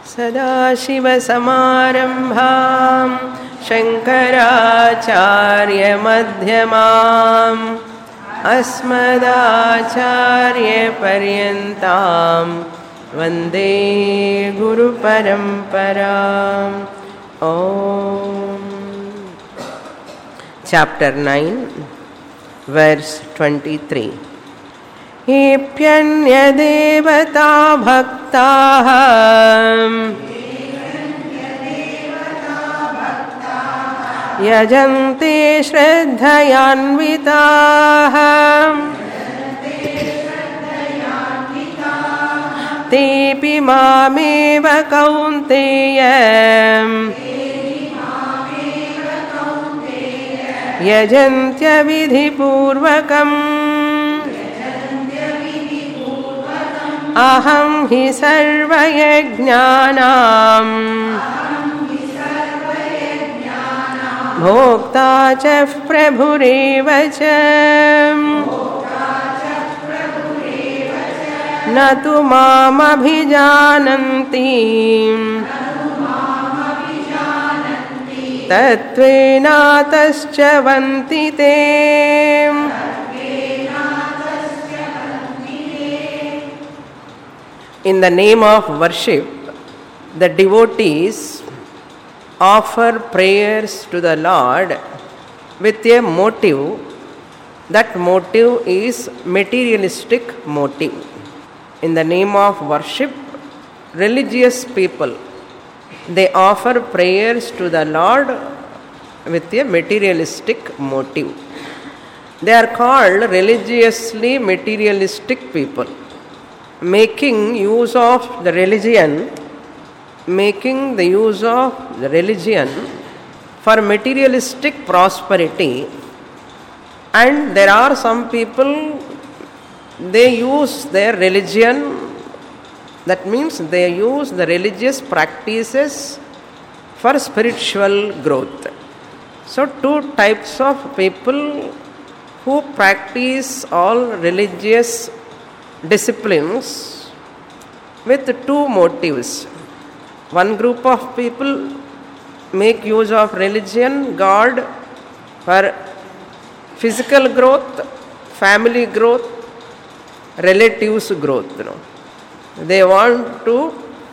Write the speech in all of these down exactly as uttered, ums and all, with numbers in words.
सदाशिवसमारम्भां शङ्कराचार्यमध्यमाम् अस्मदाचार्यपर्यन्तां वन्दे गुरुपरम्पराम्. Om. Chapter nine, verse twenty-three. Epyanyadevata bhaktaः yajante shraddhayanvitaः tepi mameva kaunteya यजन्त्य विधिपूर्वकम् अहं हि सर्वयज्ञानां भोक्ता च प्रभुरेव च न तु मामभिजानन्ति तत्त्वेनातश्च वन्ति ते. In the name of worship, the devotees offer prayers to the Lord with a motive. That motive is materialistic motive. In the name of worship, religious people, they offer prayers to the Lord with a materialistic motive. They are called religiously materialistic people, making use of the religion, making the use of the religion for materialistic prosperity. And there are some people, they use their religion, that means they use the religious practices for spiritual growth. So two types of people who practice all religious disciplines with two motives. One group of people make use of religion, God, for physical growth, family growth, relatives growth. You know. They want to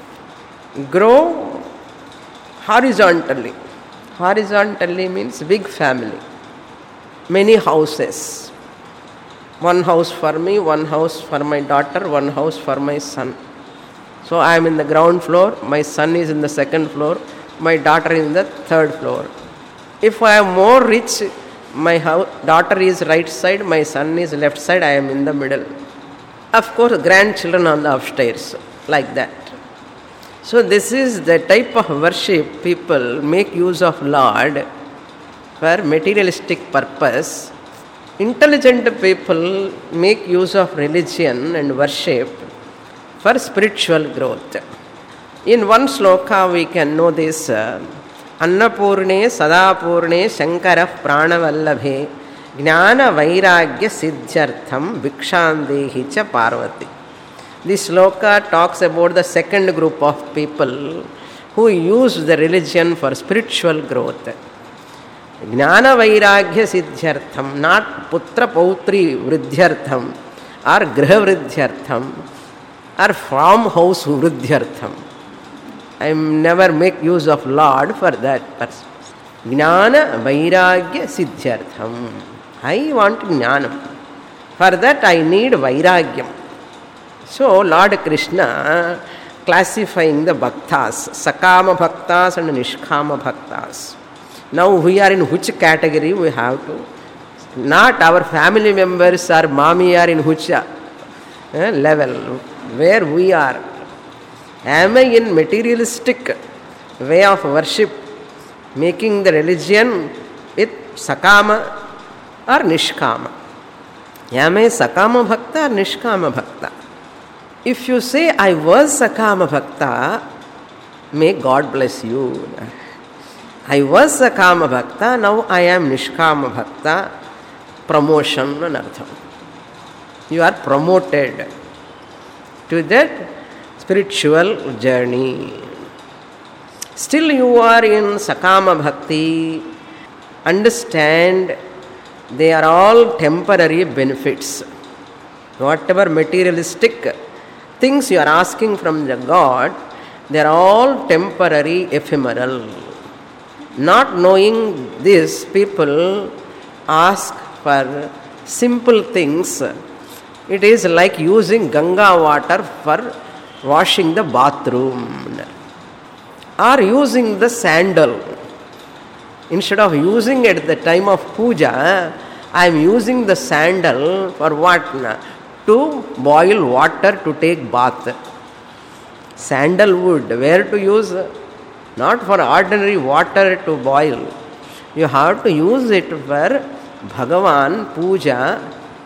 grow horizontally. Horizontally means big family, many houses. One house for me, one house for my daughter, one house for my son. So I am in the ground floor, my son is in the second floor, my daughter is in the third floor. If I am more rich, my house, daughter is right side, my son is left side, I am in the middle. Of course, grandchildren on the upstairs, like that. So this is the type of worship people make use of Lord for materialistic purpose. Intelligent people make use of religion and worship for spiritual growth. In one sloka we can know this, Annapurne Sadapurne Shankara Pranavallabhe Jnana Vairagya Siddhyartham Vikshandehi cha Parvati. This sloka talks about the second group of people who use the religion for spiritual growth. Jnana Vairagya Siddhyartham, not Putra Pautri Vridhyartham or Griha Vridhyartham or farmhouse Vridhyartham. I never make use of Lord for that person. Jnana Vairagya Siddhyartham. I want Jnanam. For that I need Vairagyam. So Lord Krishna classifying the bhaktas, Sakama bhaktas and Nishkama bhaktas. Now we are in which category we have to? Not our family members or mommy are in which uh, level, where we are. Am I in materialistic way of worship, making the religion with Sakama or Nishkama? Am I Sakama bhakta or Nishkama bhakta? If you say, I was Sakama bhakta, may God bless you. I was Sakama bhakta, now I am Nishkama bhakta. Promotion and artham. You are promoted to that spiritual journey. Still you are in Sakama Bhakti. Understand, they are all temporary benefits. Whatever materialistic things you are asking from the God, they are all temporary, ephemeral. Not knowing this, people ask for simple things. It is like using Ganga water for washing the bathroom, or using the sandal. Instead of using it at the time of puja, I am using the sandal for what? To boil water to take bath. Sandalwood, where to use? Not for ordinary water to boil. You have to use it for Bhagavan puja,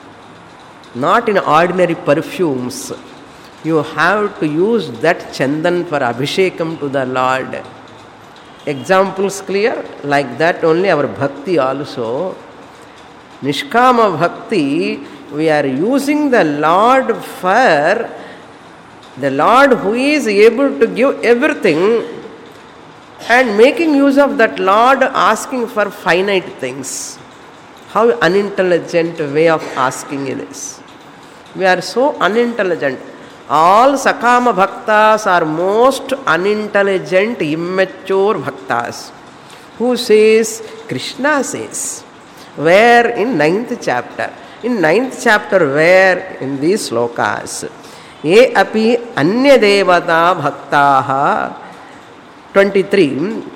not in ordinary perfumes. You have to use that chandan for abhishekam to the Lord. Examples clear? Like that only our bhakti also. Nishkama bhakti, we are using the Lord for the Lord who is able to give everything, and making use of that Lord asking for finite things. How unintelligent way of asking it is. We are so unintelligent. All Sakama Bhaktas are most unintelligent, immature Bhaktas. Who says? Krishna says. Where? In ninth chapter. In ninth chapter, where? In these slokas. Ye api anya devata bhaktaha. twenty-three.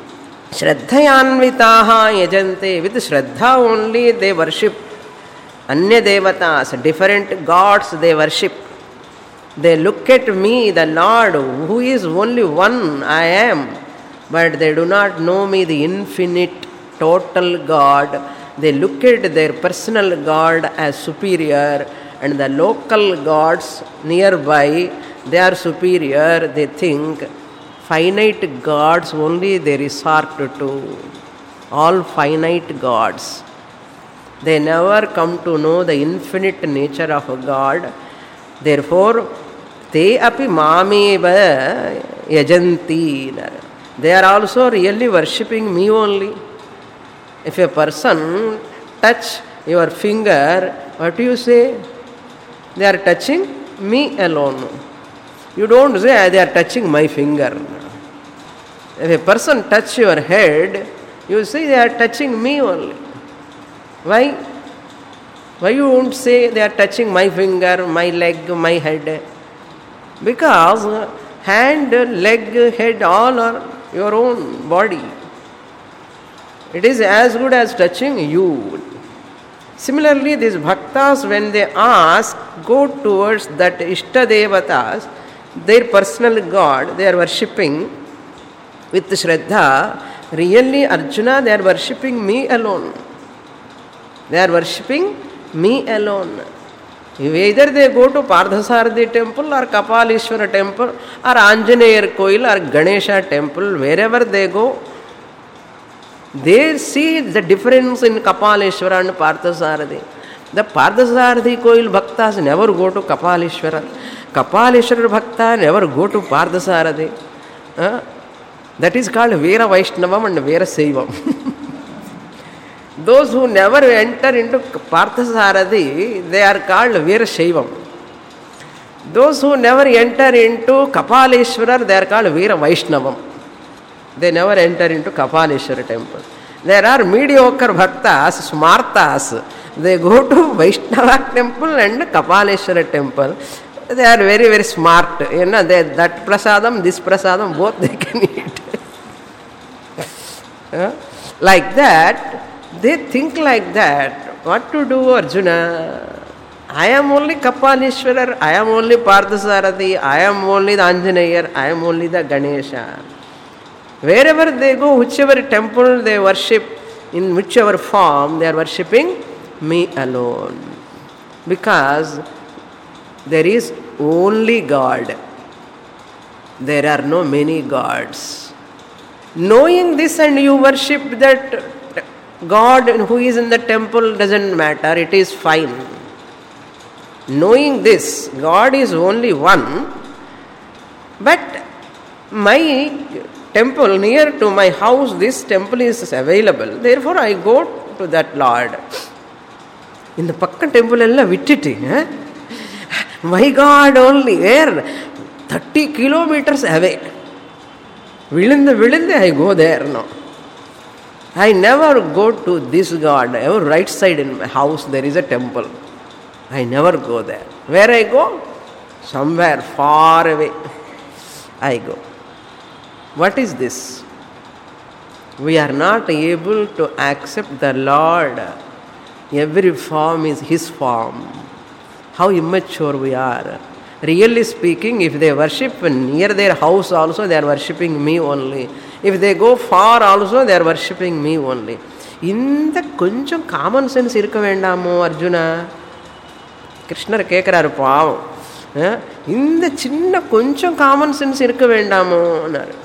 Shraddhayanvitaha yajante. With Shraddha only they worship. Anya devatas, different gods they worship. They look at me, the Lord, who is only one, I am. But they do not know me, the infinite, total God. They look at their personal God as superior, and the local gods nearby, they are superior. They think finite gods only they resort to. All finite gods. They never come to know the infinite nature of a God. Therefore, te api mameva yajanti. They are also really worshipping me only. If a person touch your finger, what do you say? They are touching me alone. You don't say they are touching my finger. If a person touch your head, you say they are touching me only. Why? Why you won't say they are touching my finger, my leg, my head? Because hand, leg, head, all are your own body. It is as good as touching you. Similarly, these bhaktas, when they ask, go towards that Ishta Devatas, their personal God, they are worshipping with Shraddha. Really, Arjuna, they are worshipping me alone. They are worshipping me alone. Either they go to Pardhasarathi temple or Kapalishwara temple or Anjaneya Koil or Ganesha temple, wherever they go, they see the difference in Kapalishwara and Pardhasarathi. The Pardhasarathi Koil Bhaktas never go to Kapalishwara. Kapalishwara Bhakta never go to Pardhasarathi. Uh, that is called Vera Vaishnavam and Vera Saivam. Those who never enter into Parthasarathi, they are called Vera Shaivam. Those who never enter into Kapaleshwara, they are called Vera Vaishnavam. They never enter into Kapaleshwara temple. There are mediocre bhaktas, smartas. They go to Vaishnava temple and Kapaleshwara temple. They are very, very smart. You know, they, that prasadam, this prasadam, both they can eat. uh, like that, they think like that. What to do, Arjuna? I am only Kapaleshwarar, I am only Pardhasarathi, I am only the Anjaneyar, I am only the Ganesha. Wherever they go, whichever temple they worship, in whichever form, they are worshipping me alone. Because there is only God. There are no many gods. Knowing this and you worship that God who is in the temple doesn't matter, it is fine. Knowing this, God is only one, but my temple near to my house, this temple is available. Therefore, I go to that Lord. In the Pakka temple, ella vittiti. My God, only where? thirty kilometers away. Vilinde, vilinde, I go there now. I never go to this God. Ever right side in my house, there is a temple. I never go there. Where I go? Somewhere far away I go. What is this? We are not able to accept the Lord. Every form is His form. How immature we are. Really speaking, if they worship near their house also, they are worshipping me only. If they go far also, they are worshipping me only. இந்த கொஞ்சம் common sense இருக்க வேண்டாமோ அர்ஜுனா? கிருஷ்ணர் கேட்குறாரு பாவம், இந்த சின்ன கொஞ்சம் காமன் சென்ஸ் இருக்க வேண்டாமோன்னாரு.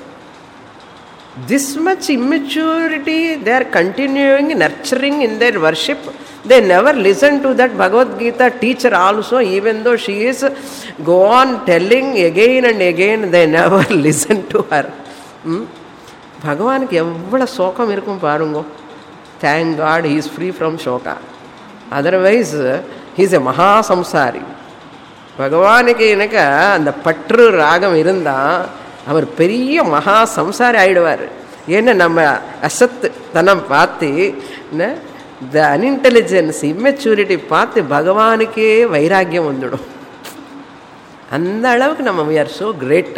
This much immaturity they are continuing, nurturing in their worship. They never listen to that Bhagavad Gita teacher also, even though she is go on telling again and again, they never listen to her. Hmm? பகவானுக்கு எவ்வளோ சோகம் இருக்கும் பாருங்கோ. Thank God he is free from shoka. Otherwise he is a மகா சம்சாரி. பகவானுக்கு எனக்கு அந்த பற்று ராகம் இருந்தால் அவர் பெரிய மகா சம்சாரி ஆயிடுவார். ஏன்னா நம்ம அசத்து தனம் பார்த்து, த அன்இன்டெலிஜென்ஸ் இம்மெச்சூரிட்டி பார்த்து பகவானுக்கே வைராக்கியம் வந்துடும். அந்த அளவுக்கு நம்ம we are so great.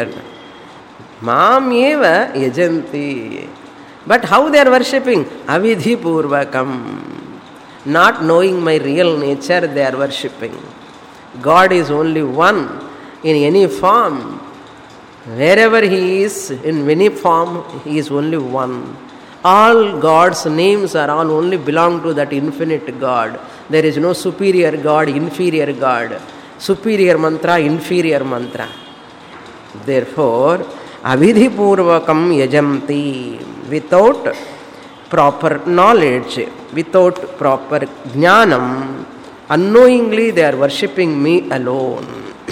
மாம் ஏவ யஜந்தி. But how they are worshipping? Avidhi purvakam. Not knowing my real nature, they are worshipping. God is only one in any form. Wherever He is, in any form, He is only one. All God's names are all only belong to that infinite God. There is no superior God, inferior God. Superior mantra, inferior mantra. Therefore, avidhi purvakam yajamti. Without proper knowledge, without proper jnanam, unknowingly they are worshipping me alone.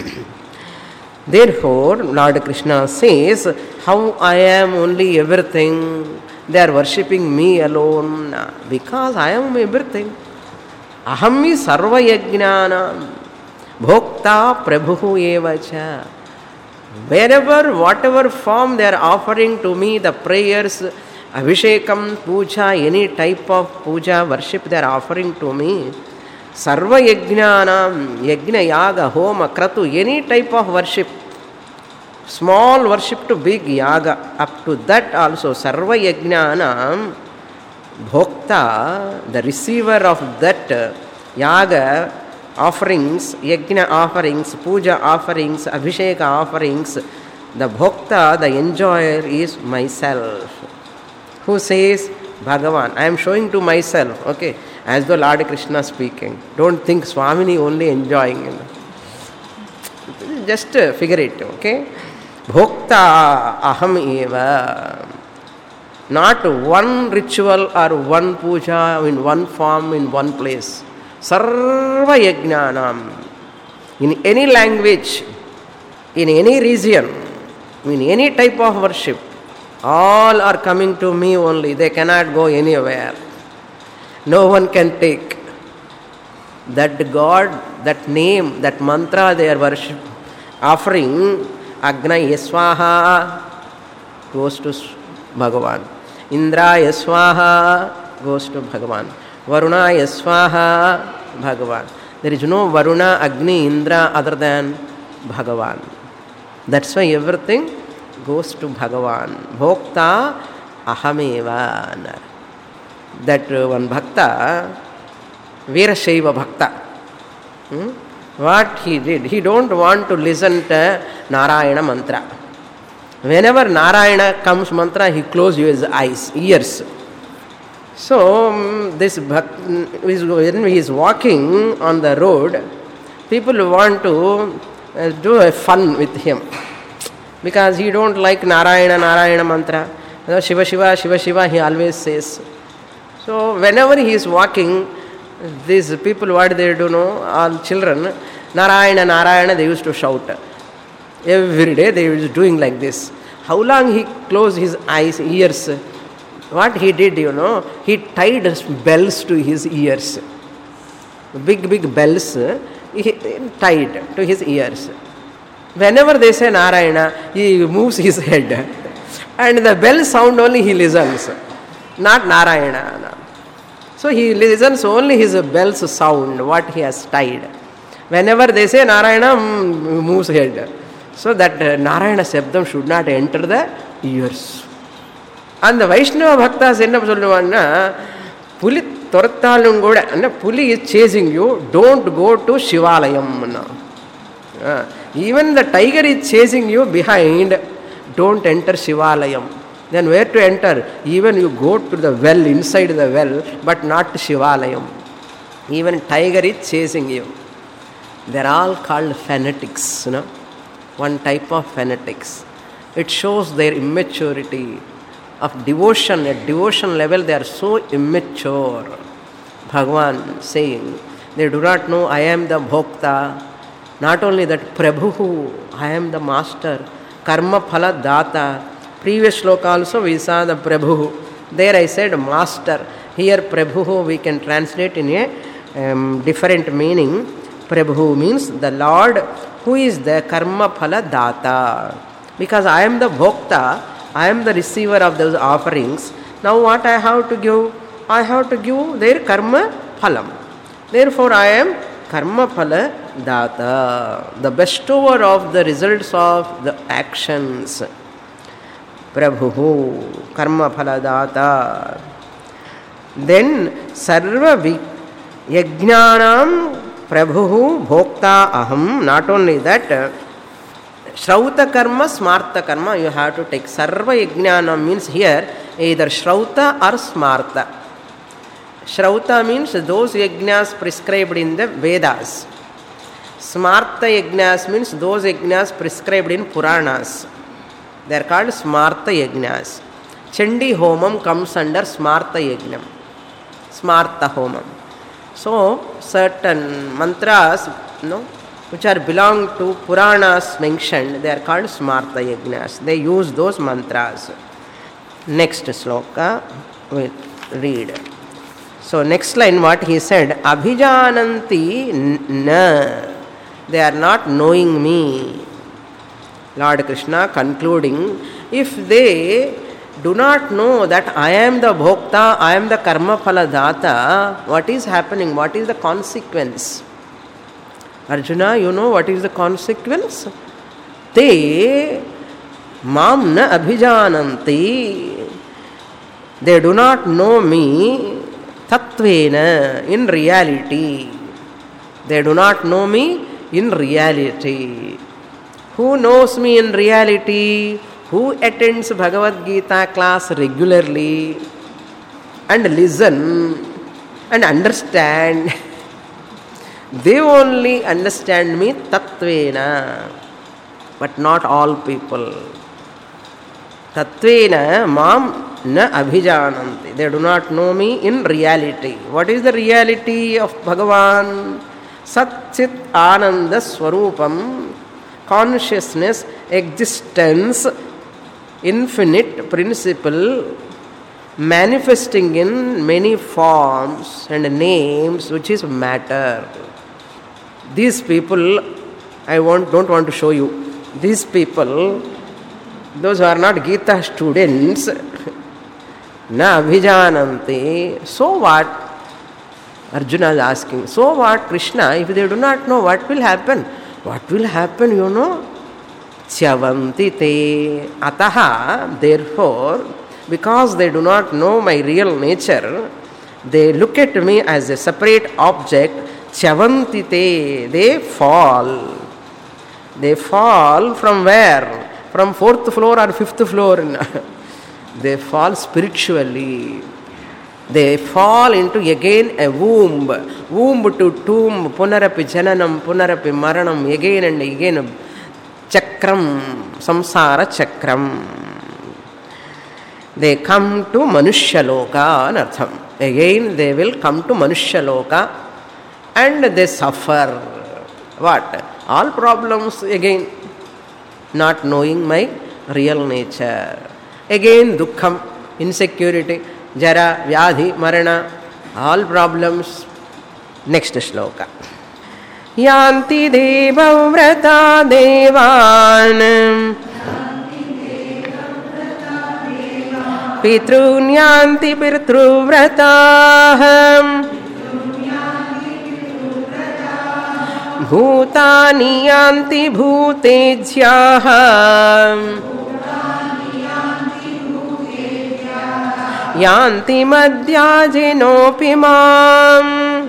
Therefore, Lord Krishna says, how I am only everything, they are worshipping me alone, because I am everything. Ahami sarva yajnanam bhokta prabhu evacha. Wherever, whatever form they are offering to me, the prayers, abhishekam, puja, any type of puja, worship they are offering to me, sarva yajnanam, yajna, yaga, homa, kratu, any type of worship, small worship to big yaga, up to that also, sarva yajnanam, bhokta, the receiver of that yaga, offerings, yajna offerings, puja offerings, abhisheka offerings, the bhokta, the enjoyer is myself. Who says? Bhagavan. I am showing to myself, okay, as though Lord Krishna speaking. Don't think Swamini only enjoying. Just figure it, okay. Bhokta aham eva. Not one ritual or one puja in one form, in one place. Sarva yajnanam. In any language, in any region, in any type of worship, all are coming to me only. They cannot go anywhere. No one can take. That God, that name, that mantra they are worship, offering, Agna Yaswaha goes to Bhagavan. Indra Yaswaha goes to Bhagavan. Varuna Yaswaha Bhagavan. There is no Varuna, Agni, Indra other than Bhagavan. That's why everything goes to Bhagavan. Bhokta ahameva. That uh, one bhakta, Veerashaiva bhakta. Hmm? What he did, he don't want to listen to Narayana mantra. Whenever Narayana comes mantra, he closes his eyes, ears. So, um, this bhakta, when he is walking on the road, people want to uh, do a fun with him. Because he don't like Narayana, Narayana mantra. You know, Shiva, Shiva, Shiva, Shiva, he always says. So, whenever he is walking, these people, what they do know, all children, Narayana, Narayana, they used to shout. Every day they were doing like this. How long he closed his eyes, ears? What he did, you know, he tied bells to his ears. Big, big bells he tied to his ears. Whenever they say Narayana, he moves his head. And the bell sound only he listens, not Narayana. So he listens only his bell's sound, what he has tied. Whenever they say Narayana, moves head. So that uh, Narayana Sabdam should not enter the ears. And the Vaishnava Bhaktas enna solluvaanga, Puli Tortalum Goda, and Puli is chasing you, don't go to Shivalayam. Uh, even the tiger is chasing you behind, don't enter Shivalayam. Then where to enter? Even you go to the well, inside the well, but not to Shivalayam. Even tiger is chasing you. They are all called fanatics, you know. One type of fanatics. It shows their immaturity of devotion. At devotion level, they are so immature. Bhagavan saying, they do not know I am the Bhokta. Not only that, Prabhu, I am the master. Karma phala data. Previous shloka also we saw the Prabhu. There I said master. Here Prabhu we can translate in a um, different meaning. Prabhu means the Lord who is the karma phala data. Because I am the bhokta, I am the receiver of those offerings. Now what I have to give? I have to give their karma phalam. Therefore I am karma phala data, the bestower of the results of the actions. Prabhu, karma phala data. Then sarva yajnanam Prabhu bhokta aham. Not only that, uh, Shrauta karma, smarta karma, you have to take. Sarva yajnanam means here either Shrauta or smarta. Shrauta means those yajnas prescribed in the Vedas. Smarta yajnas means those yajnas prescribed in Puranas. They are called smarta yajnas. Chandi homam comes under smarta yajnam. Smarta homam. So, certain mantras, no, which are belong to Puranas mentioned, they are called smarta yajnas. They use those mantras. Next sloka, we'll read. So, next line what he said, Abhijananti na. They are not knowing me. Lord Krishna concluding, if they do not know that I am the bhokta, I am the karma phala data, what is happening? What is the consequence? Arjuna, you know what is the consequence? Te mam na abhijananti. They do not know me tattvena, in reality. They do not know me in reality. Who knows me in reality? Who attends Bhagavad Gita class regularly and listen and understand? They only understand me tattvena, but not all people. Tattvena mam na abhijananti. They do not know me in reality. What is the reality of Bhagavan? Sat Chit Ananda Swarupam, consciousness, existence, infinite principle, manifesting in many forms and names, which is matter. These people, I want, don't want to show you. These people, those who are not Gita students, na abhijananti. So what? Arjuna is asking. So what, Krishna? If they do not know, what will happen? What will happen, you know? Chyavanti te. Ataha, therefore, because they do not know my real nature, they look at me as a separate object. Chyavanti te. They fall. They fall from where? From fourth floor or fifth floor. They fall spiritually. They fall into again a womb. Womb to tomb. Punarapi jananam, punarapi maranam. Again and again. Chakram. Samsara chakram. They come to Manushya Loka anartham. Again they will come to Manushya Loka and they suffer. What? All problems again. Not knowing my real nature. Again, dukkham, insecurity, jara, vyadhi, marana, all problems. Next shloka. Yanti devavrata devan Pitrunyanti pirtruvrataham Bhutani yanti bhutejyaham Yanti madhyajinopi mam.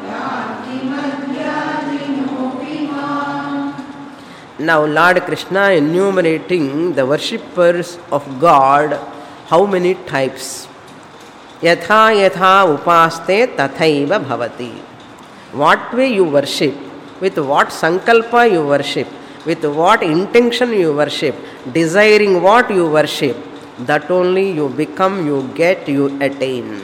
Now Lord Krishna enumerating the worshippers of God. How many types? Yatha yatha upaste tathaiva bhavati. What way you worship, with what sankalpa you worship, with what intention you worship, desiring what you worship, that only you become, you get, you attain.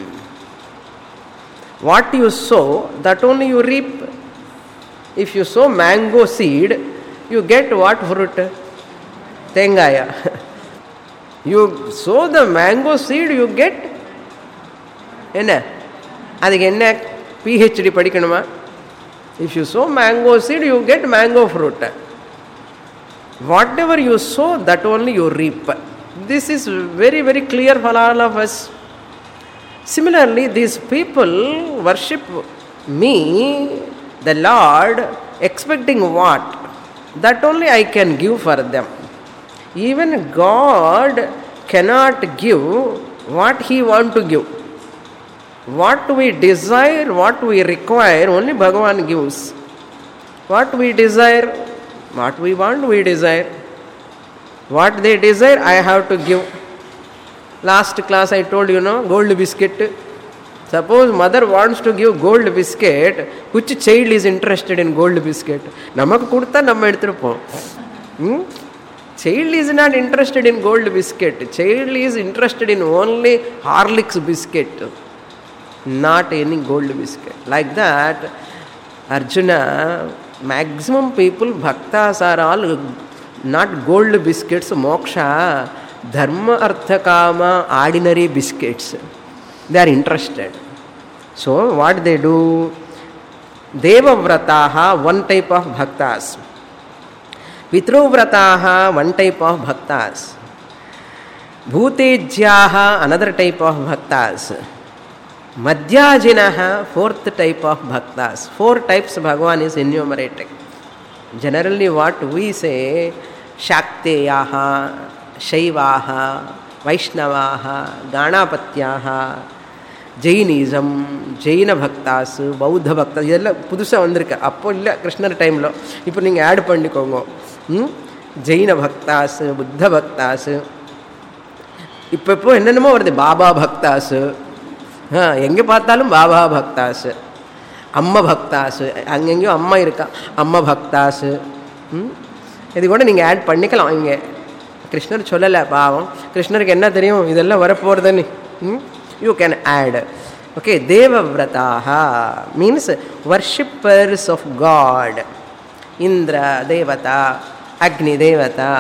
What you sow, that only you reap. If you sow mango seed, you get what fruit? Tengaya. You sow the mango seed, you get enna adukku enna PhD padikkanuma. If you sow mango seed, you get mango fruit. Whatever you sow, that only you reap. This is very very clear for all of us. Similarly, these people worship me, the Lord, expecting what? That only I can give for them. Even God cannot give what He wants to give. What we desire, what we require, only Bhagavan gives. What we desire, what we want, we desire. What they desire, I have to give. Last class I told you, no, gold biscuit. Suppose mother wants to give gold biscuit, which child is interested in gold biscuit? Namak kurta namma eduthiruppom. Hmm? Child is not interested in gold biscuit. Child is interested in only Horlicks biscuit, not any gold biscuit. Like that, Arjuna, maximum people, bhaktas are all not gold biscuits, moksha, dharma, artha, kama, ordinary biscuits. They are interested. So what they do? Devavrataha, one type of bhaktas. Pitruvrataha, one type of bhaktas. Bhutejyaha, another type of bhaktas. Madhyajinaha, fourth type of bhaktas. Four types Bhagavan is enumerating. Generally what we say, Shakteyaha, Shaivaha, Vaishnavaha, Ganapatyaha, Jainism, Jaina bhaktas, Bauddha bhaktas. இதெல்லாம் புதுசாக வந்திருக்கு. அப்போ இல்லை கிருஷ்ணர் டைமில். இப்போ நீங்கள் add பண்ணிக்கோங்க. ஜெயின பக்தாஸ், புத்த பக்தாஸ், இப்போ இப்போ என்னென்னமோ வருது. பாபா பக்தாஸ், எங்கே பார்த்தாலும் பாபா பக்தாஸ், அம்மா பக்தாஸ், அங்கெங்கேயும் அம்மா இருக்கா, அம்மா பக்தாஸ். இது கூட நீங்கள் ஆட் பண்ணிக்கலாம். இங்கே கிருஷ்ணர் சொல்லலை பாவம். கிருஷ்ணருக்கு என்ன தெரியும் இதெல்லாம் வரப்போகிறதுன்னு. You can add. ஓகே. தேவவ்ரதாஹா means worshippers of god. Indra தேவதா, அக்னி தேவதா,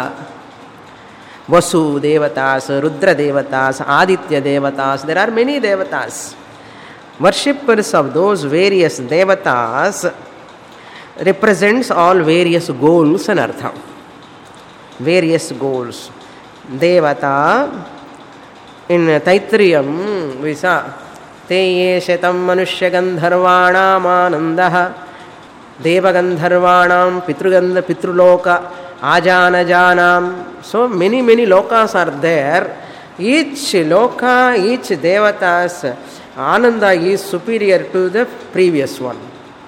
வசு தேவதாஸ், ருத்ர Devadas, Aditya Devadas. There are many devatas. Worshippers of those various devatas represents all various goals and artham. Various goals. Devata, in Taitriyam we saw, te ye shatam manushya gandharvanam anandaha deva gandharvanam pitrugandha pitruloka ajanajanam. So many many lokas are there. Each loka, each devata's ananda is superior to the previous one.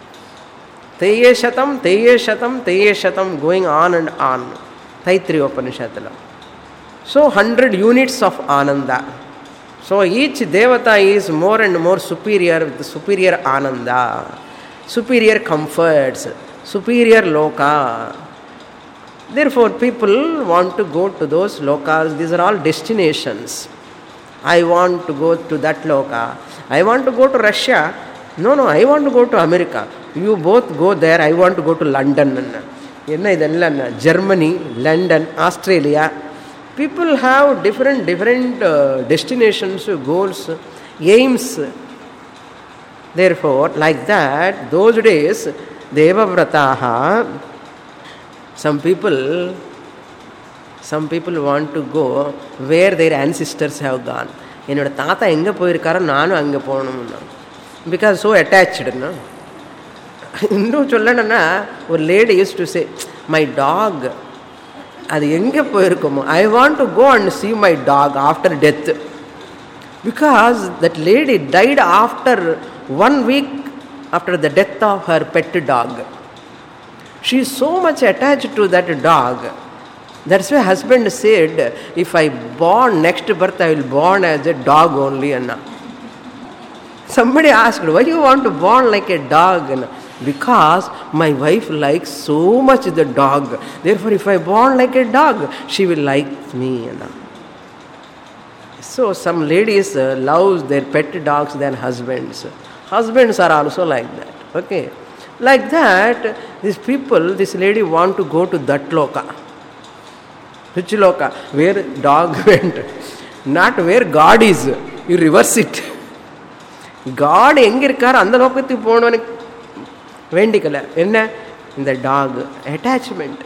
Teye shatam, teye shatam, teye shatam, going on and on. Taittiriya Upanishadala. So hundred units of ananda. So each devata is more and more superior with superior ananda, superior comforts, superior loka. Therefore people want to go to those lokas. These are all destinations. I want to go to that loka. I want to go to Russia. No, no, I want to go to America. You both go there. I want to go to London. என்ன இதெல்லாம் Germany, London, Australia. people have different, different uh, destinations, goals, aims. Therefore, like that, those days, Devavrataha, some people, some people want to go where their ancestors have gone. என்னோட தாத்தா எங்கே போயிருக்காரோ நானும் அங்கே போகணும்னா, because so அட்டாச்சுடுன்னா. இன்னும் சொல்லணும்னா, ஒரு lady use to say my dog, அது எங்கே போயிருக்கோமோ, I want to go and see my dog after death, because that lady died after one week after the death of her pet dog. She is so much attached to that dog. That's why husband said, if I born next birth, I will born as a dog only. Anna. Somebody asked, why you want to born like a dog? Anna? Because my wife likes so much the dog. Therefore, if I born like a dog, she will like me. Anna. So some ladies uh, love their pet dogs than husbands. Husbands are also like that. Okay. Like that, these people, this lady want to go to that loka. Which loka? Where dog went. Not where God is. You reverse it. God எங்க இருக்கார் அந்த லோகத்துக்கு போகணும்னு வேண்டிக்கல. என்ன? இந்த talk attachment.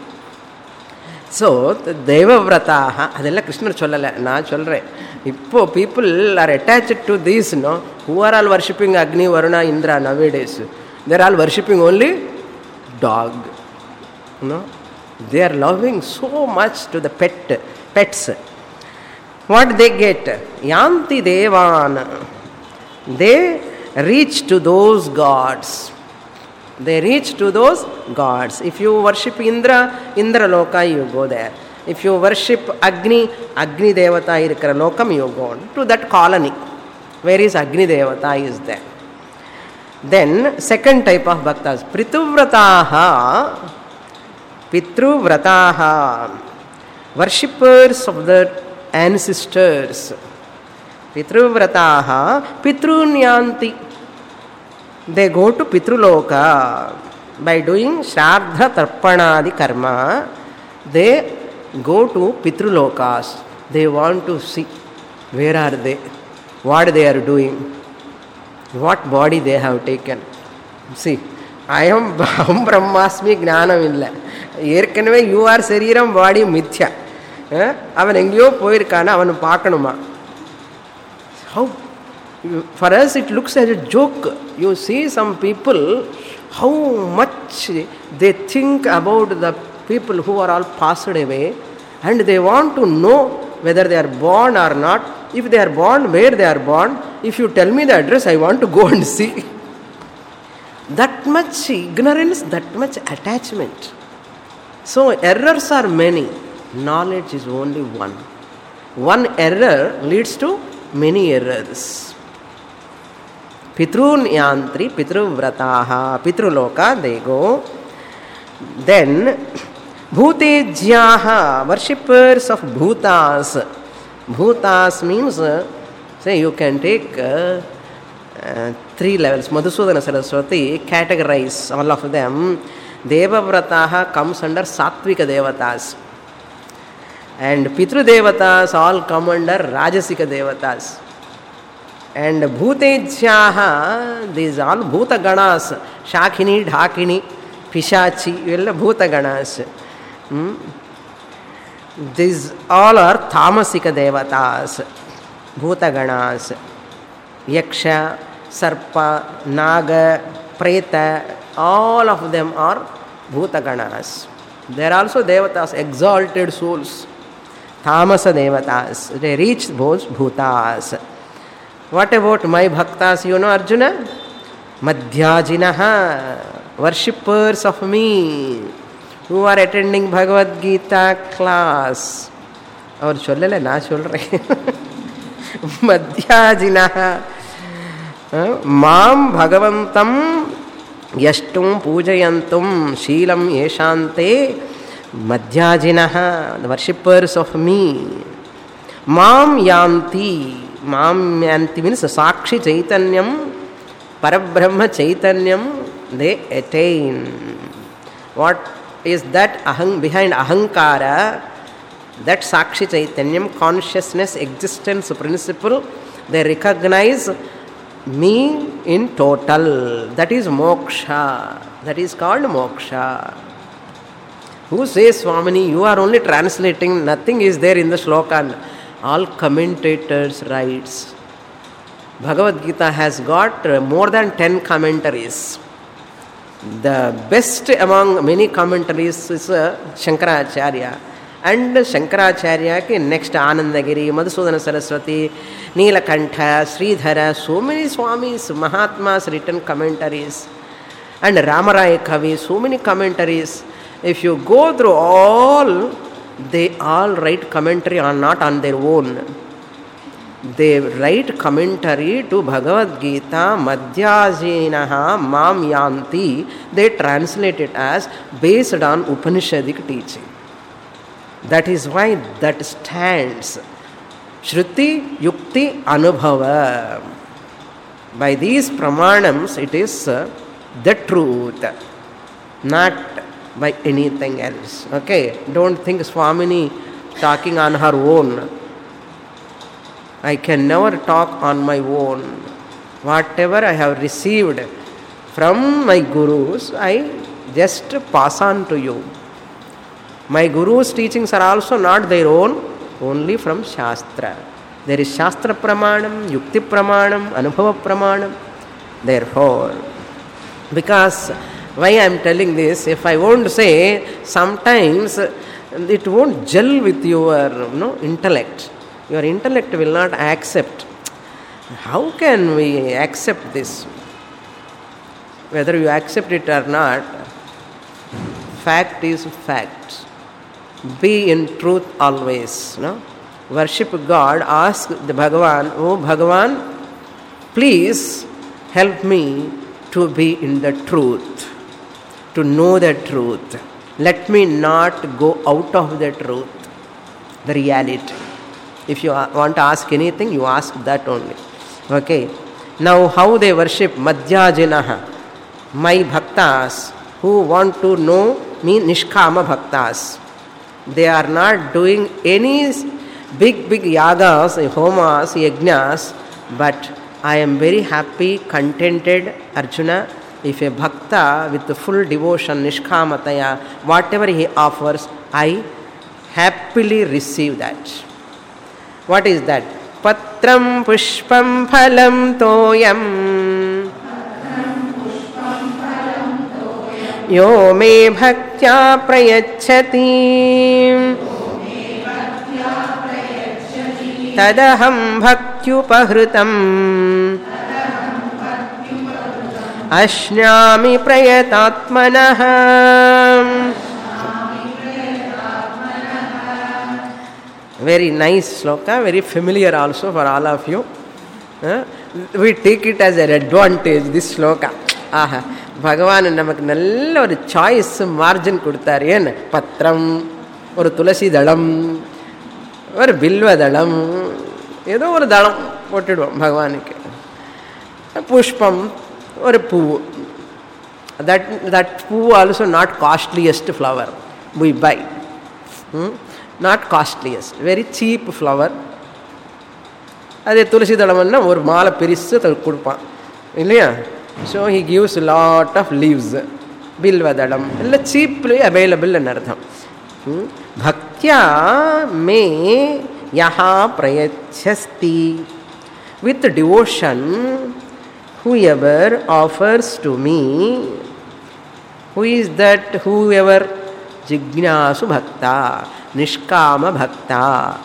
So தேவவிரதாக அதெல்லாம் கிருஷ்ணர் சொல்லலை, நான் சொல்கிறேன். இப்போ people are attached to these no who are all worshipping Agni Varuna Indra நவேடேஸ். They're all worshipping only dog. No, they are loving so much to the pet pets. What they get? Yanti devan. They reach to those gods. They reach to those gods. If you worship Indra, Indra loka, you go there. If you worship Agni, Agni devata irukra lokam, you go to that colony where is Agni devata is there. Then second type of bhaktas, Prithuvrataha. Pitruvrataha, worshippers of the ancestors. Pitruvrataha, Pitrunyanti. They go to Pitruloka by doing Shraddha Tarpanadi karma. They go to Pitrulokas. They want to see where are they, what they are doing, what body they have taken. See, I am Aham Brahmasmi ஞானம் இல்லை. ஏற்கனவே you are சரீரம் பாடி மித்யா. அவன் எங்கேயோ போயிருக்கான, அவனை பார்க்கணுமா? How far as it looks as a joke. You see some people, how much they think about the people who are all passed away, and they want to know whether they are born or not. If they are born, where they are born. If you tell me the address, I want to go and see. That much ignorance, that much attachment. So errors are many. Knowledge is only one. One error leads to many errors. Pitrun yantri, pitruvrataha, pitruloka, they go. Then bhutejyaha, worshippers of bhutas. Bhutas means, say you can take uh, uh, three levels. Madhusudana Saraswati categorize all of them. Devavrataha comes under Sattvika Devatas, and Pitru Devatas all come under Rajasika Devatas, and Bhutejyaha, these all Bhuta Ganas, Shakini, Dhakini, Pishachi, illa Bhuta Ganas. Hmm? These all are Tamasika Devatas, Bhuta Ganas, Yaksha, Sarpa, Naga, Preta, all of them are Bhuta Ganas. They are also Devatas, exalted souls, Tamasa Devatas. They reach those Bhutas. What about my bhaktas, you know, Arjuna? Madhyajinaha, worshippers of me, who are attending Bhagavad Gita class. Avar sollala, na solre. Madhyajinaha, Mam Bhagavantam Yashtum Pujayantum Sheelam Yeshante Madhyajinaha, the worshippers of me. Mam Yanti, Mam Yanti means Sakshi Chaitanyam, Parabrahma Chaitanyam, they attain. What is that ahang, behind ahankara? That Sakshi Chaitanyam, consciousness, existence principle, they recognize me in total. That is moksha. That is called moksha. Who says, Swamini, you are only translating, nothing is there in the shloka. All commentators writes. Bhagavad Gita has got more than ten commentaries. The best among many commentaries is uh, Shankaracharya. And Shankaracharya ke next Anandagiri, Madhusudana Saraswati, Neelakantha, Sridhara, so many Swamis, Mahatmas written commentaries. And Ramaraya Kavi, so many commentaries. If you go through all, they all write commentary on not on their own. They write commentary to Bhagavad Gita, Madhyajinaha Mam Yanti. They translate it as based on Upanishadic teaching. That is why that stands. Shruti, Yukti, Anubhava. By these pramanams, it is the truth, not by anything else. Okay, don't think Swamini talking on her own. I can never talk on my own. Whatever I have received from my gurus, I just pass on to you. My gurus' teachings are also not their own, only from Shastra. There is Shastra Pramanam, Yukti Pramanam, Anubhava Pramanam. Therefore, because why I am telling this, if I won't say, sometimes it won't gel with your you know, intellect. Your intellect will not accept. How can we accept this? Whether you accept it or not, fact is fact. Be in truth always. No? Worship God, ask the Bhagavan, oh Bhagavan, please help me to be in the truth, to know the truth. Let me not go out of the truth, the reality. If you want to ask anything, you ask that only. Okay. Now, how they worship? Madhyajinaha. My bhaktas who want to know me, Nishkama bhaktas. They are not doing any big, big yagas, homas, yajnas, but I am very happy, contented, Arjuna, if a bhakta with the full devotion, Nishkamataya, whatever he offers, I happily receive that. What is that? Patram pushpam phalam toyam yo me bhaktya prayachati tadaham bhaktyupahrutam ashnami prayatatmanah. Very nice sloka, very familiar also for all of you. Uh, we take it as an advantage, this sloka. Aha, Bhagavan namak nalla or choice margin koduttar yen patram or tulasi dalam or bilva dalam edo or dalam pottidu Bhagavanike pushpam or poo. That that poo also not costliest flower we buy. Hmm? Not costliest, very cheap flower. Adhe tulasi dalamanna or mala perissu koduppan illaya. So he gives a lot of leaves, bilva dalam, illa cheaply available in artham. hmm? Bhaktya me yaha prayachasti. With devotion, whoever offers to me, who is that whoever? Jignasu bhakta, Nishkama bhakta,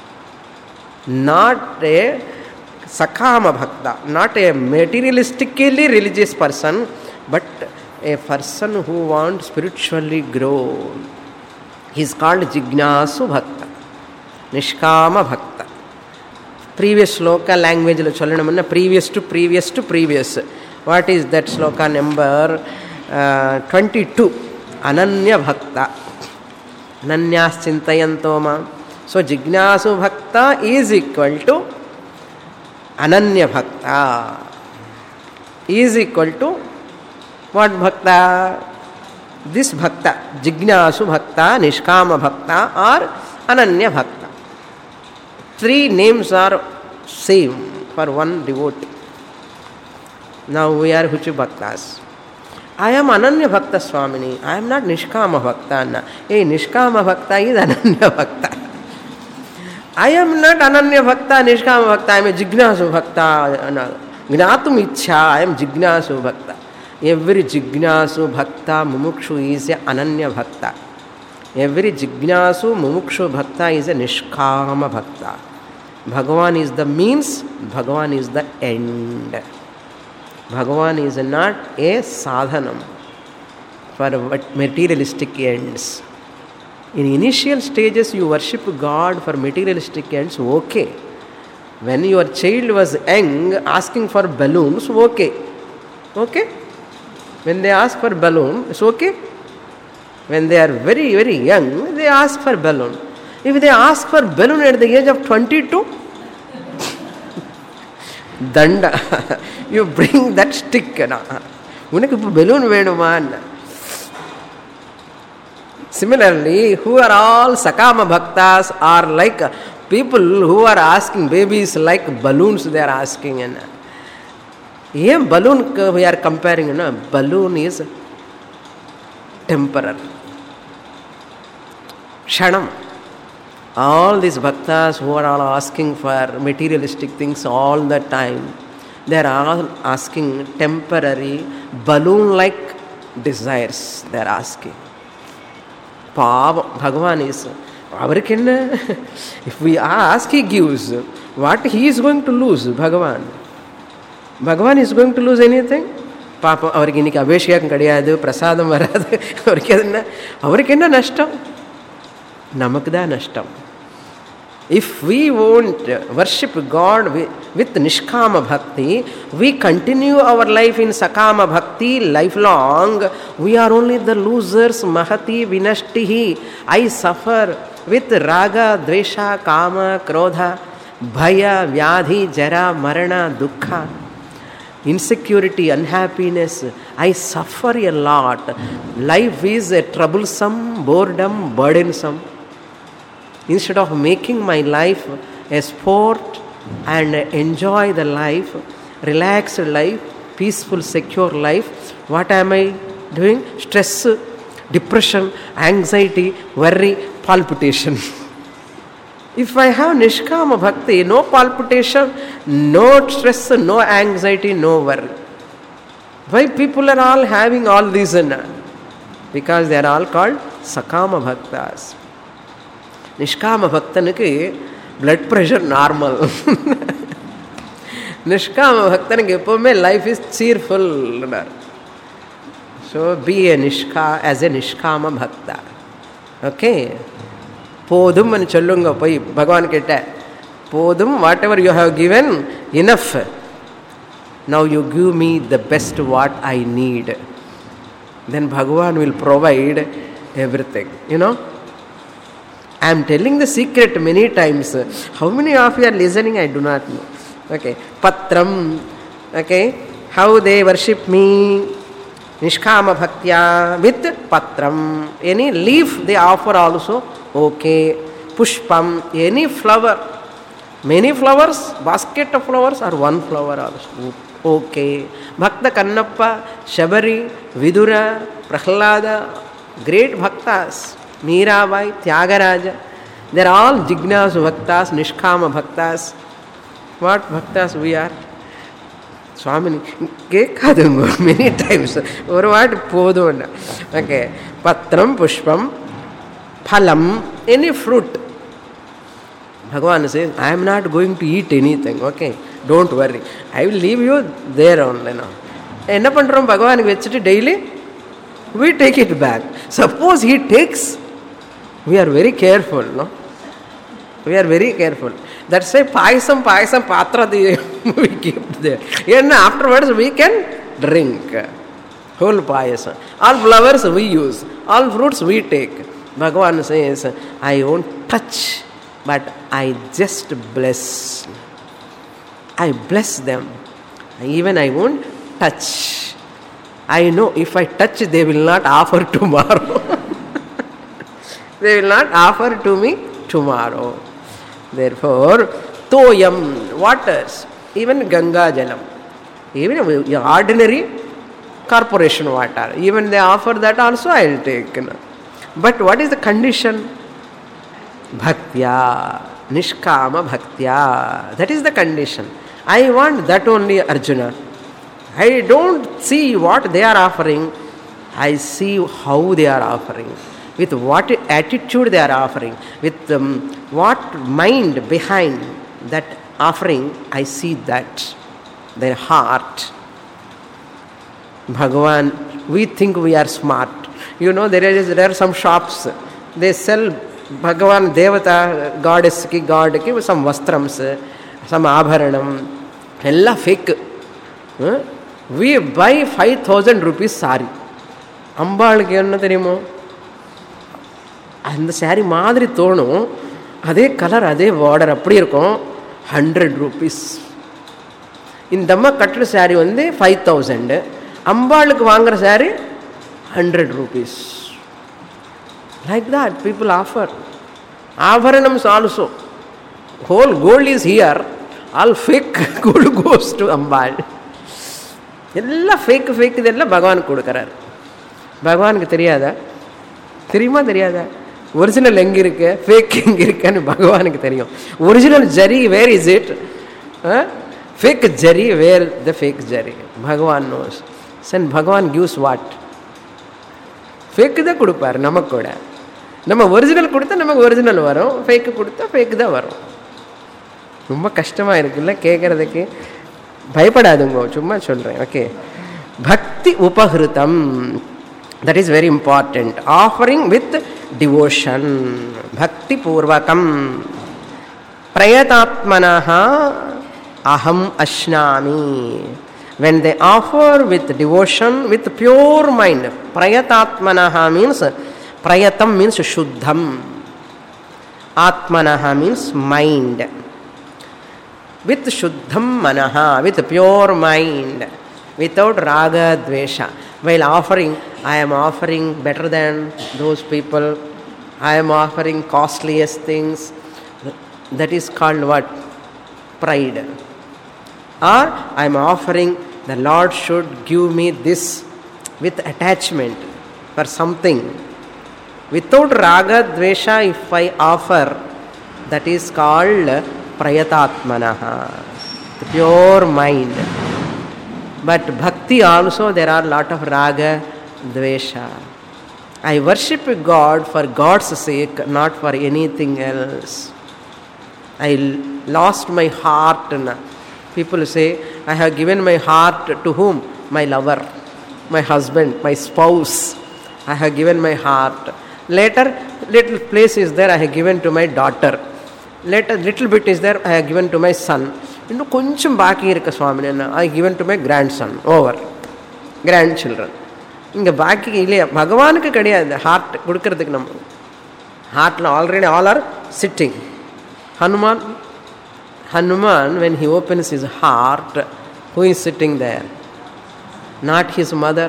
not a Sakama bhakta, not a materialistically religious person, but a person who wants spiritually grow. He is called Jignasu bhakta, Nishkama bhakta. Previous sloka language lo cholanamanna previous to previous to previous. What is that sloka number? Uh, twenty-two. Ananya bhakta. Ananyas chintayantoma. So Jignasu bhakta is equal to Ananya bhakta. Is equal to what bhakta? This bhakta. Jignasu bhakta, Nishkama bhakta or Ananya Bhakta. Three names are same for one devotee. Now we are Huchu Bhaktas. I am Ananya Bhakta Swamini. I am not Nishkama Bhakta. Hey, Nishkama Bhakta is Ananya Bhakta. I am not Ananya Bhakta, Nishkama Bhakta. I am a Jignasu Bhakta. Gnatum Ichha. I am Jignasu Bhakta. Every Jignasu Bhakta Mumukshu is a Ananya Bhakta. Every Jignasu Mumukshu Bhakta is a Nishkama Bhakta. Bhagavan is the means, Bhagavan is the end. Bhagavan is not a sadhanam for materialistic ends. In initial stages you worship God for materialistic ends, okay. When your child was young asking for balloons, okay. Okay? When they ask for balloon, it's okay. When they are very, very young, they ask for balloon. If they ask for balloon at the age of twenty-two, danda, you bring that stick. Unakku balloon veduma. Similarly, who are all Sakama Bhaktas are like people who are asking babies like balloons they are asking. Yeah, balloon we are comparing. You know, balloon is temporary. Shanam. All these bhaktas who are all asking for materialistic things all the time, they are all asking temporary balloon-like desires. They are asking. Pav, Bhagavan is. If we ask, he gives. What he is going to lose? Bhagavan. Bhagavan is going to lose anything? Papa, avariki iniki abheshekam kadiyadu, prasadam varadu, avariki adanna, avariki enna nashtam? Namakda nashtam. If we won't worship God with, with Nishkama Bhakti, we continue our life in Sakama Bhakti lifelong, we are only the losers, Mahati Vinashtihi. I suffer with Raga, Dvesha, Kama, Krodha, Bhaya, Vyadhi, Jara, Marana, Dukkha, insecurity, unhappiness. I suffer a lot. Life is a troublesome, boredom, burdensome. Instead of making my life a sport and enjoy the life, relaxed life, peaceful, secure life, what am I doing? Stress, depression, anxiety, worry, palpitation. If I have Nishkama Bhakti, no palpitation, no stress, no anxiety, no worry. Why people are all having all these? Because they are all called Sakama Bhaktas. Nishkama Bhaktanuku blood pressure normal. Nishkama Bhaktanuku epovume life is cheerful. So be a Nishka as a Nishkama Bhakta. Okay? Podum and Chalunga Pai Bhagavan Ketta. Podum, whatever you have given, enough. Now you give me the best what I need. Then Bhagavan will provide everything. You know? I am telling the secret many times. How many of you are listening? I do not know. Okay. Patram. Okay. How they worship me. Nishkama Bhaktya with Patram. Any leaf they offer also. Okay. Pushpam. Any flower. Many flowers. Basket of flowers or one flower also. Okay. Bhakta Kannappa. Shabari. Vidura. Prahlada. Great Bhaktas. Mirabai, Tyagaraja, they are all Jignasu Bhaktas, Nishkama Bhaktas. What Bhaktas we are? Swamini, Kekadungo, many times. Or what? Podona. Okay. Patram, Pushpam, Phalam, any fruit. Bhagavan says, I am not going to eat anything. Okay. Don't worry. I will leave you there only now. Enna pandrom Bhagavan vechittu daily? We take it back. Suppose he takes, we are very careful, no? We are very careful. That's why payasam, payasam, patra we keep there. And afterwards we can drink. Whole payasam. All flowers we use. All fruits we take. Bhagavan says, I won't touch, but I just bless. I bless them. Even I won't touch. I know if I touch, they will not offer tomorrow. They will not offer to me tomorrow. Therefore, toyam, waters, even Ganga Jalam, even ordinary corporation water, even they offer that also I will take. But what is the condition? Bhaktya, Nishkama Bhaktya. That is the condition. I want that only, Arjuna. I don't see what they are offering. I see how they are offering. With what attitude they are offering. With um, what mind behind that offering. I see that. Their heart. Bhagavan, we think we are smart. You know, there is there are some shops. They sell Bhagavan Devata, goddess ki, god ki, some vastrams, some abharanam. Ella fake. Huh? We buy five thousand rupees sari. அம்பாளுக்கு என்ன தெரியுமோ அந்த sorry மாதிரி தோணும், அதே colour அதே border அப்படி இருக்கும், ஹண்ட்ரட் ருபீஸ். இந்த அம்மா கட்டுற சாரி வந்து ஃபைவ் தௌசண்ட், அம்பாளுக்கு வாங்குற sari hundred rupees. Like that people offer. ஆபரணம்ஸ் also. Whole gold is here, all fake gold goes to அம்பாள். எல்லாம் ஃபேக்கு ஃபேக், இதெல்லாம் பகவானுக்கு கொடுக்குறாரு. பகவானுக்கு தெரியாதா? தெரியுமா தெரியாதா? ஒரிஜினல் எங்கே இருக்கு, ஃபேக் எங்கே இருக்குன்னு பகவானுக்கு தெரியும். Original zari where is it, fake zari where the fake zari, Bhagavan knows. Sen பகவான் கிவ்ஸ் வாட்? ஃபேக்கு தான் கொடுப்பார் நமக்கு கூட. நம்ம ஒரிஜினல் கொடுத்தா நமக்கு ஒரிஜினல் வரும், ஃபேக்கு கொடுத்தா ஃபேக்கு தான் வரும். ரொம்ப கஷ்டமாக இருக்குல்ல கேட்குறதுக்கு. பயப்படாதுங்க, சும்மா சொல்கிறேன். ஓகே. பக்தி உபகிருதம், that is very important. Offering with devotion, bhakti purvakam, prayatatmanaha aham ashnami. When they offer with devotion, with pure mind, prayatatmanaha means, prayatam means shuddham, atmanaha means mind. With shuddham manaha, with pure mind, without raga dvesha. While offering, I am offering better than those people, I am offering costliest things. That is called what? Pride. Or I am offering, the Lord should give me this, with attachment for something. Without raga dvesha, if I offer, that is called prayatatmanaha, the pure mind. But bhakti also, there are lot of raga, dvesha. I worship God for God's sake, not for anything else. I lost my heart. People say, I have given my heart to whom? My lover, my husband, my spouse. I have given my heart. Later, little place is there, I have given to my daughter. Later, little bit is there, I have given to my son. இன்னும் கொஞ்சம் பாக்கி இருக்க சுவாமி, என்ன I given to my grandson, over grandchildren. இங்கே பாக்கி இல்லையா? பகவானுக்கு கிடையாது ஹார்ட் கொடுக்கறதுக்கு. நம்ம ஹார்ட்டில் already all are sitting. Hanuman Hanuman when he opens his heart, who is sitting there? Not his mother,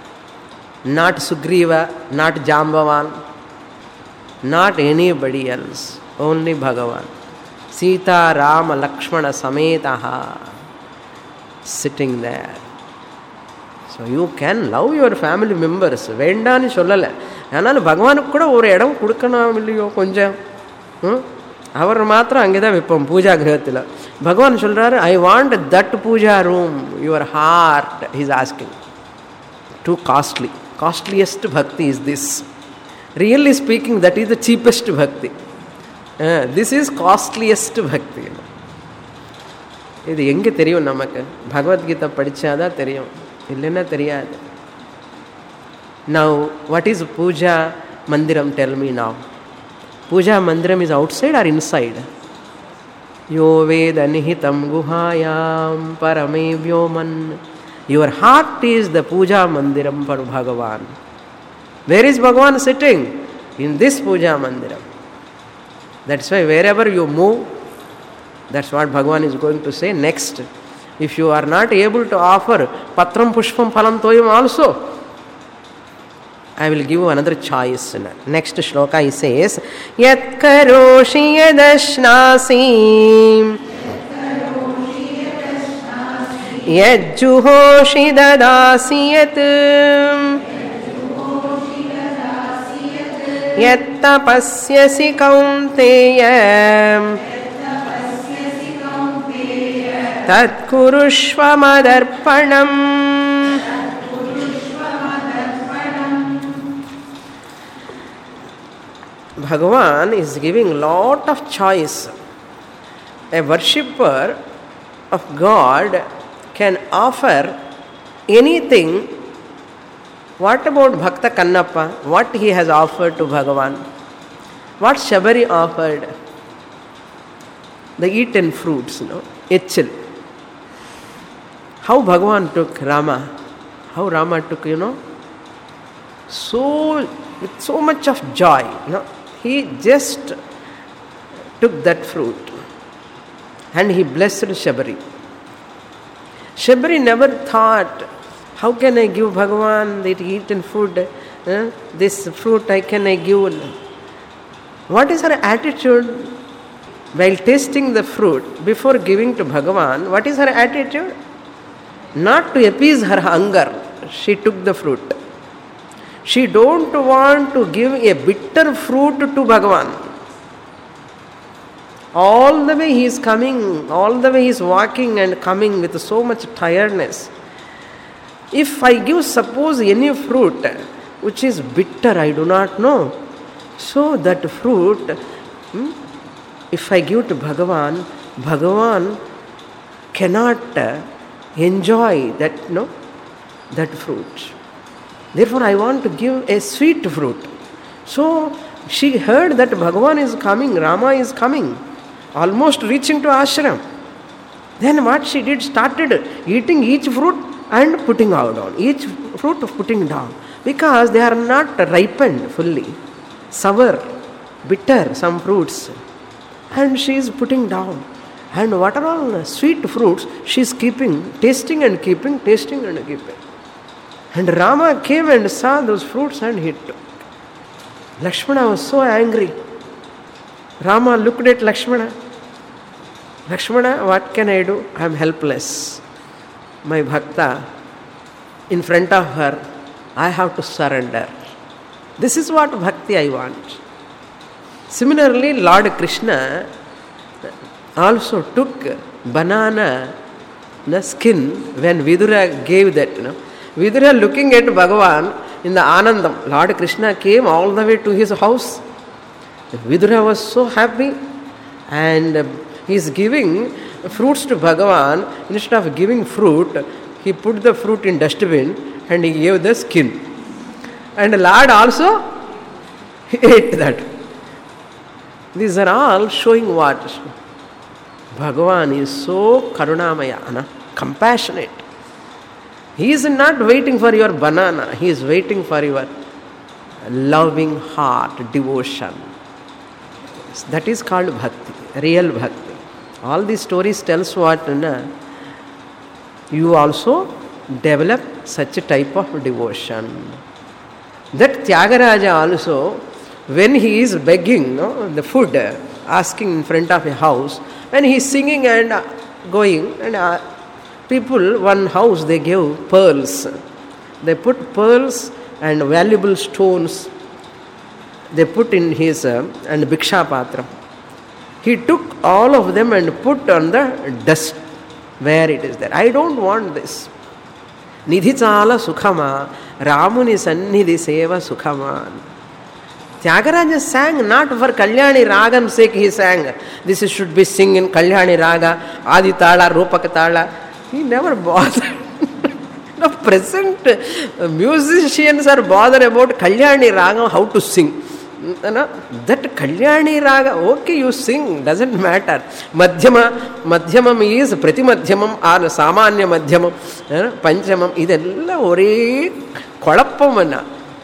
not Sugriva, not Jambavan, not anybody else, only Bhagavan. Sita, Rama, Lakshmana, Sametaha, sitting there. So you can love your family members. வேண்டான்னு சொல்லலை. ஆனால் பகவானுக்கு கூட ஒரு இடம் கொடுக்கணும் இல்லையோ கொஞ்சம். அவர் மாத்திரம் அங்கே தான் வைப்போம் பூஜா கிரகத்தில். பகவான் சொல்கிறாரு, I want that puja room, your heart. He's asking. Too costly. Costliest bhakti is this. Really speaking, that is the cheapest bhakti. Uh, this is costliest bhakti. இது எங்கே தெரியும் நமக்கு? பகவத்கீதை படித்தாதான் தெரியும், இல்லைன்னா தெரியாது. Now, what is puja mandiram? Tell me now. Puja mandiram is outside or inside? Yo veda nihitam guhayam parame vyoman. Your heart is the puja mandiram for Bhagavan. Where is Bhagavan sitting? In this puja mandiram. That's why wherever you move, that's what Bhagavan is going to say next. If you are not able to offer patram pushpam phalam toyam also, I will give you another choice. Next shloka he says, Yat karoshi yadashnasi Yat juhoshi dadasi yat Yat tapasyasi kaunteya Tat kurushva madarpanam. Bhagavan is giving lot of choice. A worshipper of God can offer anything. What about Bhakta Kannappa? What he has offered to Bhagavan? What Shabari offered? The eaten fruits, you know, Echil. How Bhagavan took Rama? How Rama took, you know, so with so much of joy, you know. He just took that fruit and he blessed Shabari. Shabari never thought, how can I give Bhagavan the eaten food? Uh, this fruit I can I give? What is her attitude while tasting the fruit before giving to Bhagavan? What is her attitude? Not to appease her hunger, she took the fruit. She don't want to give a bitter fruit to Bhagavan. All the way he is coming, all the way he is walking and coming with so much tiredness. If I give, suppose, any fruit which is bitter, I do not know. So that fruit, hmm, if I give to Bhagavan, Bhagavan cannot enjoy that, no, that fruit. Therefore, I want to give a sweet fruit. So, she heard that Bhagavan is coming, Rama is coming, almost reaching to ashram. Then what she did, started eating each fruit and putting out on. Each fruit putting down. Because they are not ripened fully. Sour, bitter, some fruits. And she is putting down. And what are all sweet fruits, she is keeping, tasting and keeping, tasting and keeping. And Rama came and saw those fruits and he took. Lakshmana was so angry. Rama looked at Lakshmana. Lakshmana, what can I do? I am helpless. My bhakta, in front of her, I have to surrender. This is what bhakti I want. Similarly, Lord Krishna also took banana, the skin, when Vidura gave that, you know. Vidura looking at Bhagavan in the Anandam. Lord Krishna came all the way to his house. Vidura was so happy and he is giving fruits to Bhagavan. Instead of giving fruit, he put the fruit in dustbin and he gave the skin. And the Lord also ate that. These are all showing what? Bhagavan is so karunamaya, na? Compassionate. He is not waiting for your banana. He is waiting for your loving heart, devotion. That is called bhakti, real bhakti. All these stories tells what? Na? You also develop such a type of devotion. That Tyagaraja also, when he is begging, no, the food, asking in front of a house, when he is singing and going, and uh, people, one house, they give pearls. They put pearls and valuable stones. They put in his uh, and Bhiksha Patra. He took all of them and put on the dust where it is there. I don't want this. Nidhi chala sukhama, Ramuni sannidhi seva sukhama. Tyagaraja sang not for Kalyani Ragam sake he sang. This should be sing in Kalyani Raga, Adi Tala, Rupaka Tala. He never bothered. The present musicians are bothered about Kalyani Raga, how to sing. That Kalyani Raga, okay, you sing, doesn't matter. Madhyama, Madhyamam is Prati Madhyamam or Samanya Madhyamam, Panchamam, idella ore Kolappamana.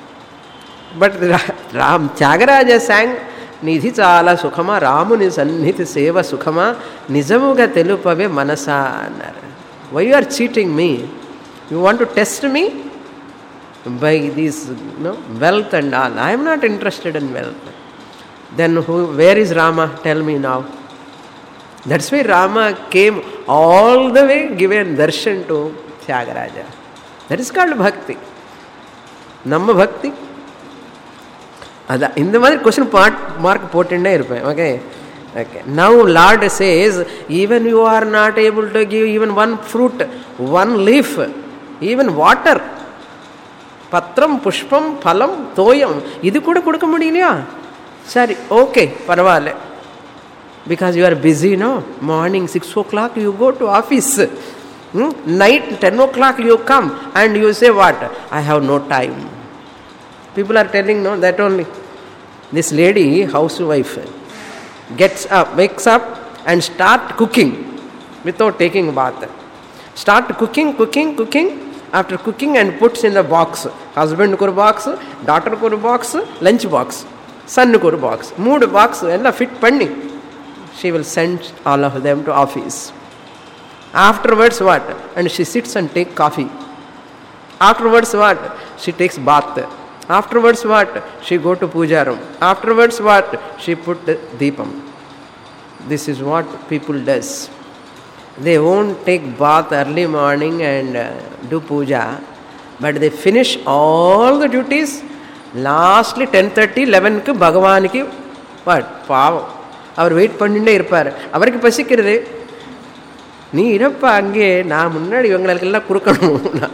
But Ram Tyagaraja sang Nidhi Chala Sukhama, Ramuni Sannidhi Seva Sukhama, Nijamuga Telupave Manasa. Why you are cheating me? You want to test me? by this, you know, wealth and all. I am not interested in wealth. Then who, where is Rama? Tell me now. That's why Rama came all the way, given darshan to Tyagaraja. That is called bhakti. Namma bhakti. In the mother question part mark potende irpen. Okay. Okay. Now Lord says, even you are not able to give even one fruit, one leaf, even water. Patram, pushpam, phalam, toyam. Idu kuda kudukka mudiyalaya? Sorry, okay, parvale. Because you are busy, no? Morning six o'clock you go to office. Hmm? Night ten o'clock you come and you say what? I have no time. People are telling, no, that only. This lady, housewife, gets up, wakes up and start cooking without taking a bath. Start cooking, cooking, cooking. After cooking and puts in the box. Husband ko box, daughter ko box, lunch box, son ko box. Mood box, ella fit panni. She will send all of them to office. Afterwards what? And she sits and take coffee. Afterwards what? She takes bath. Afterwards what? She go to puja room. Afterwards what? She put the deepam. This is what people does. They won't take bath early morning and uh, do puja, but they finish all the duties. Lastly ten thirty, eleven ku Bhagavan ki what? Pavam. Our wait panninde irpar. Avarku pasikirde. Nee irappa ange na munnadi ivangalukella kudukanum.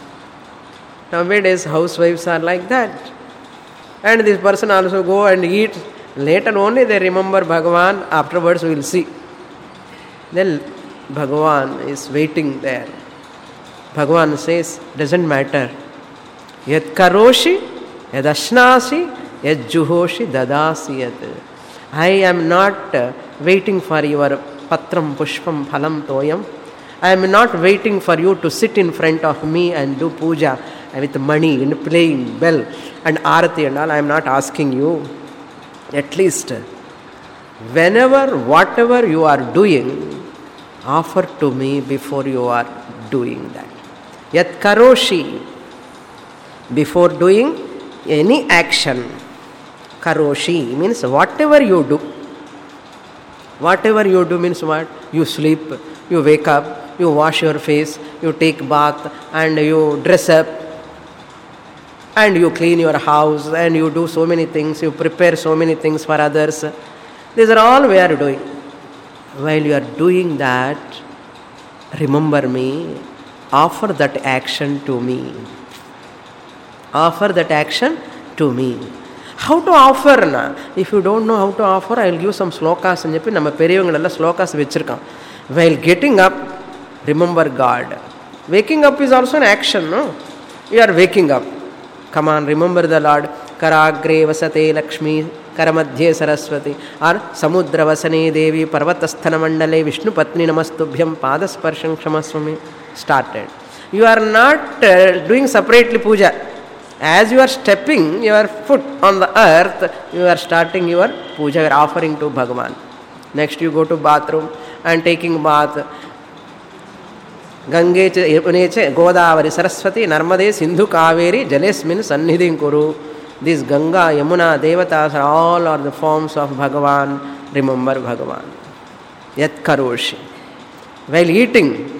Nowadays housewives are like that. And this person also go and eat. Later only they remember Bhagavan. Afterwards we will see. Then Bhagavan is waiting there. Bhagavan says, doesn't matter. Yat karoshi, yad ashnasi, yad juhoshi, dadasi yat. I am not uh, waiting for your patram, pushpam, phalam, toyam. I am not waiting for you to sit in front of me and do puja with money and playing bell and arati and all. I am not asking you. At least, whenever, whatever you are doing, offer to me before you are doing that. Yat karoshi, before doing any action. Karoshi means whatever you do. Whatever you do means what? You sleep, you wake up, you wash your face, you take bath and you dress up and you clean your house and you do so many things, you prepare so many things for others. These are all we are doing. While you are doing that, remember me, offer that action to me. Offer that action to me. How to offer? Na? If you don't know how to offer, I will give some slokas. Nama periyavangala slokas vechirukam. While getting up, remember God. Waking up is also an action, no? You are waking up. Come on, remember the Lord. Karagre vasate Lakshmi, Karamadhye Saraswati, or Samudra vasane Devi, Parvatasthana Mandale, Vishnu Patni Namastubhyam, Padasparshan Kshamaswami. Started. You are not uh, doing separately puja. As you are stepping your foot on the earth, you are starting your puja, you are offering to Bhagavan. Next you go to bathroom and taking bath. Gange che Yamune che Godavari Saraswati Narmade Sindhu Kaveri Jalesmin Sannidhin Kuru. This Ganga, Yamuna, Devatas are all are the forms of Bhagavan. Remember Bhagavan. Yat Karoshi. While eating,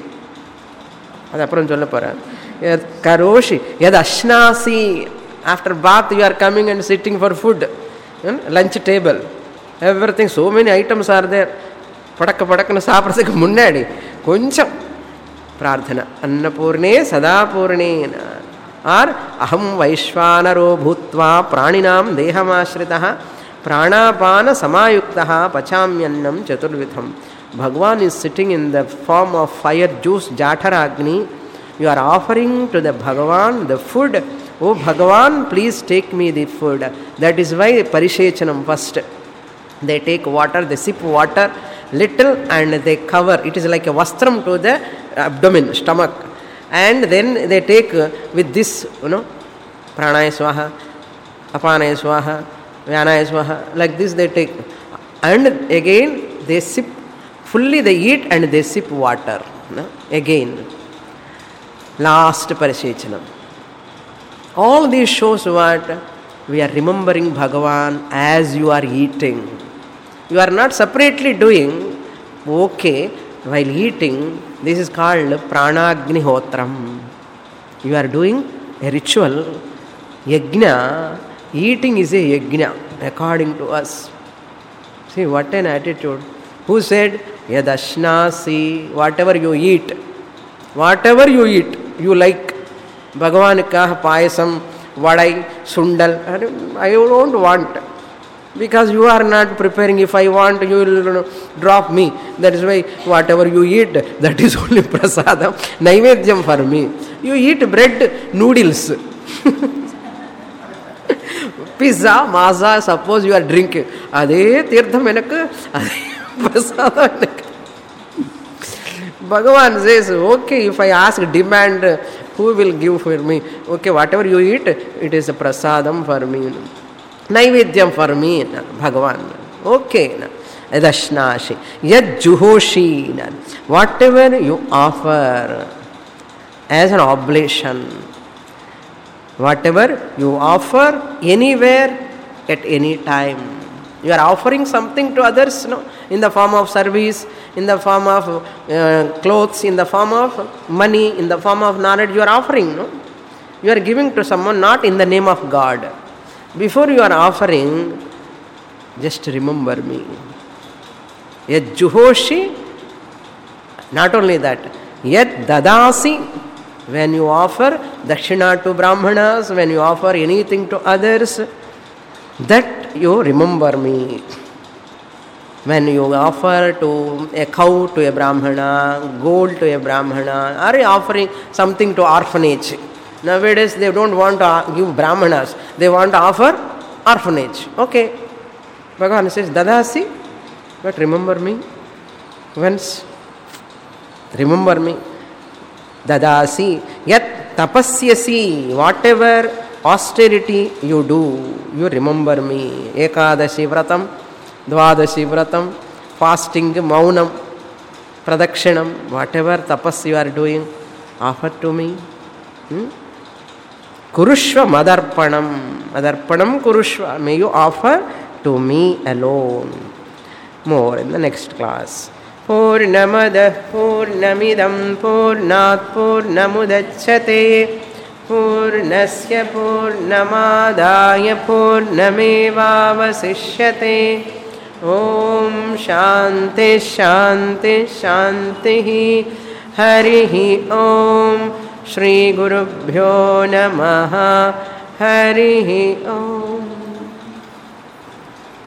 Yad karoshi, yad ashnasi. After bath you are coming and sitting for food. Lunch table. Everything, so many items are there. Padakka padakka saprasika munnadi. Koncham. Prarthana. Annapurne sadapurnena. Or aham vaishvanaro bhutva praninam dehamashritaha pranapana samayuktaha pachamyannam chaturvitham. Bhagavan is sitting in the form of fire juice, Jataragni. You are offering to the Bhagavan the food. Oh Bhagavan, please take me the food. That is why Parishechanam first. They take water, they sip water little and they cover. It is like a vastram to the abdomen, stomach. And then they take with this, you know, Pranaya Swaha, Apanaya Swaha, Vyanaya Swaha. Like this they take. And again they sip, fully they eat and they sip water. No? Again. Last Parishechanam. All these shows what? We are remembering Bhagavan as you are eating. You are not separately doing, okay, while eating, this is called Pranagnihotram. You are doing a ritual, yajna. Eating is a yajna, according to us. See, what an attitude. Who said, Yadashnasi, whatever you eat, whatever you eat, you like. Bhagavan ka payasam, vadai, sundal. I don't want. Because you are not preparing. If I want, you will drop me. That is why whatever you eat, that is only prasadam. Naivedyam for me. You eat bread, noodles. Pizza, masa, suppose you are drinking. Ade tirtham enakku, ade prasadam enakku. Bhagavan says, okay, if I ask, demand, who will give for me? Okay, whatever you eat, it is a prasadam for me. Naivedyam for me, Bhagavan. Okay. Edashnashi. Yad juhoshi. Whatever you offer as an oblation, whatever you offer anywhere at any time. You are offering something to others, no? In the form of service, in the form of uh, clothes, in the form of money, in the form of knowledge, you are offering, no? You are giving to someone not in the name of God. Before you are offering, just remember me. Yad juhoshi, not only that, yad dadasi, when you offer dakshina to brahmanas, when you offer anything to others, that you remember me. When you offer to a cow to a brahmana, gold to a brahmana, or offering something to orphanage. Nowadays they don't want to give brahmanas, they want to offer orphanage. Okay. Bhagavan says, Dadasi, but remember me. Once, remember me. Dadasi, yat tapasyasi, whatever austerity you do, you remember me. Ekadashi vratam, dvadashi vratam, fasting, maunam, pradakshinam, whatever tapas you are doing, offer to me. Hmm? Kurushva madarpanam, madarpanam kurushva, may you offer to me alone. More in the next class. Purnamada Purnamidam Purnat Purnamudachyate Purnasya Purnamadaya Purnamevavasishyate. Om Shanti Shanti Shanti Harihi Om Shri Gurubhyo Namaha Harihi Om.